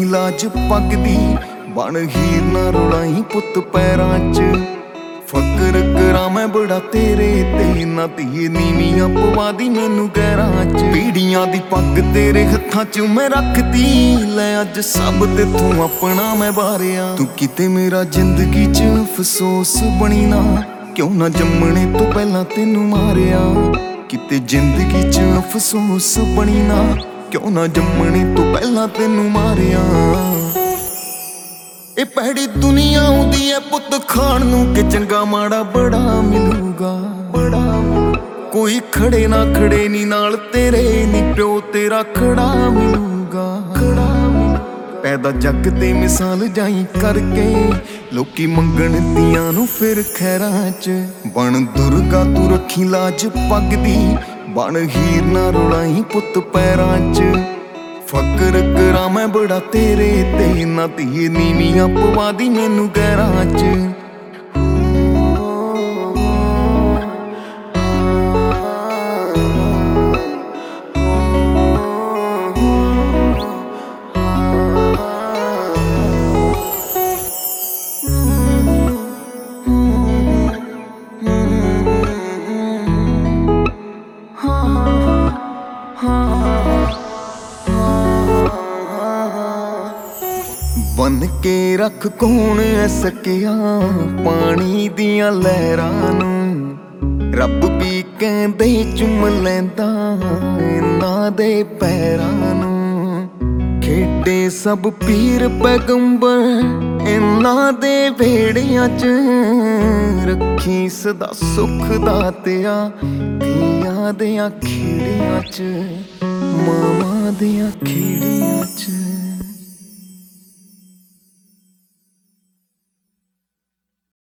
ਰੱਖੀ ਲਾਜ ਪੱਗ ਦੀ, ਬਣ ਹੀਰ ਨਾ ਰੁਲਾਈ ਪੁੱਤ ਪੈਰਾਂ 'ਚ। ਫਕਰ ਕਰਾਂ ਮੈਂ ਬੜਾ ਤੇਰੇ ਤੇ, ਨਾ ਧੀਏ ਨੀਵੀਆਂ ਪਵਾ ਦੀ ਮੈਨੂੰ ਗਹਿਰਾਂ 'ਚ। ਪੀੜੀਆਂ ਦੀ ਪੱਗ ਤੇਰੇ ਹੱਥਾਂ 'ਚ ਮੈਂ ਰੱਖਦੀ, ਲੈ ਅੱਜ ਸਭ ਤੇਥੋਂ ਆਪਣਾ ਮੈਂ ਵਾਰਿਆ। ਤੂੰ ਕਿਤੇ ਮੇਰਾ ਜ਼ਿੰਦਗੀ 'ਚ ਅਫਸੋਸ ਬਣੀ ਨਾ, ਕਿਉਂ ਨਾ ਜੰਮਣੇ ਤੋਂ ਪਹਿਲਾਂ ਤੈਨੂੰ ਮਾਰਿਆ। ਕਿਤੇ ਜ਼ਿੰਦਗੀ 'ਚ ਅਫਸੋਸ ਬਣੀ ਨਾ, ਕਿਉਂ ਨਾ ਜੰਮਣੇ ਤੋਂ ਪਹਿਲਾਂ ਤੈਨੂੰ ਮਾਰਿਆ। ਇਹ ਭੈੜੀ ਦੁਨੀਆ ਆਉਂਦੀ ਐ ਪੁੱਤ ਖਾਣ ਨੂੰ, ਕਿ ਚੰਗਾ ਮਾੜਾ ਬੜਾ ਮਿਲੂਗਾ। ਕੋਈ ਖੜੇ ਨਾ ਖੜੇ ਨੀ ਨਾਲ ਤੇਰੇ, ਨੀ ਪਿਓ ਤੇਰਾ ਖੜਾ ਮਿਲੂਗਾ। ਪੈਦਾ ਜੱਗ ਤੇ ਮਿਸਾਲ ਜਾਈ ਕਰਕੇ, ਲੋਕੀ ਮੰਗਣ ਦੀਆਂ ਨੂੰ ਫਿਰ ਖੈਰਾਂ 'ਚ। ਬਣ ਦੁਰਗਾ ਤੂੰ ਰੱਖੀ ਲਾਜ ਪੱਗ ਦੀ, ਬਣ ਹੀਰ ਨਾ ਰੁਲਾਈ ਪੁੱਤ ਪੈਰਾਂ 'ਚ। ਫਕਰ ਕਰਾਂ ਮੈਂ ਬੜਾ ਤੇਰੇ ਤੇ, ਨਾ ਧੀਏ ਨੀਵੀਆਂ ਪਵਾ ਦੀ ਮੈਨੂੰ ਗਹਿਰਾਂ 'ਚ। ਬਨ ਕੇ ਰੱਖ ਕੌਣ ਐ ਸਕਿਆ ਪਾਣੀ ਦੀਆਂ ਲਹਿਰਾਂ ਨੂੰ, ਰੱਬ ਵੀ ਕਹਿੰਦੇ ਚੁੰਮ ਲੈਂਦਾ ਇਹਨਾਂ ਦੇ ਪੈਰਾਂ ਨੂੰ। ਖੇਡੇ ਸਭ ਪੀਰ ਪੈਗੰਬਰ ਇਹਨਾਂ ਦੇ ਵਿਹੜਿਆਂ 'ਚ, ਰੱਖੀ ਸਦਾ ਸੁੱਖ ਦਾਤਿਆ ਧੀਆਂ ਦਿਆਂ ਖੇੜਿਆਂ 'ਚ, ਮਾਵਾਂ ਦਿਆਂ ਖੇੜਿਆਂ 'ਚ।